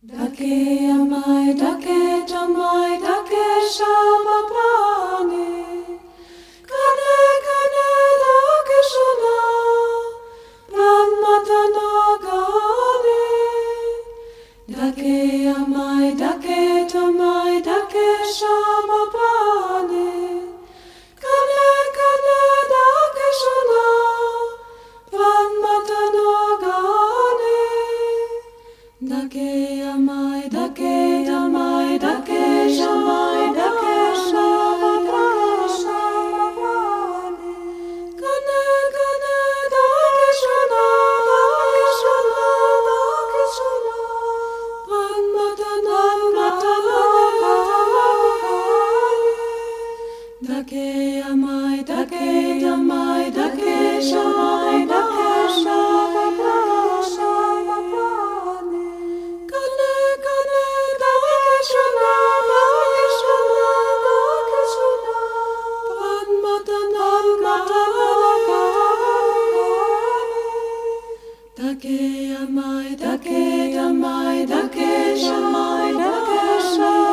Dake amai, dake tamai, dake shabapane. Kane kane dake shuna, pran matana gane. Dake amai, dake tamai, dake shabapane. Kane kane dake shuna, pran matana gane. Dake amai, dake tamai, dake shamai, dake shabapane. Kane kane dake shuna, dake shuna, dake shuna. Pran matana gane. Dake amai, dake tamai, dake shamai, dake shabapane. Kane kane dake shuna, dake shuna, dake shuna. Pran matana gane. Dake amai, dake tamai, dake shamai, dake shabapane.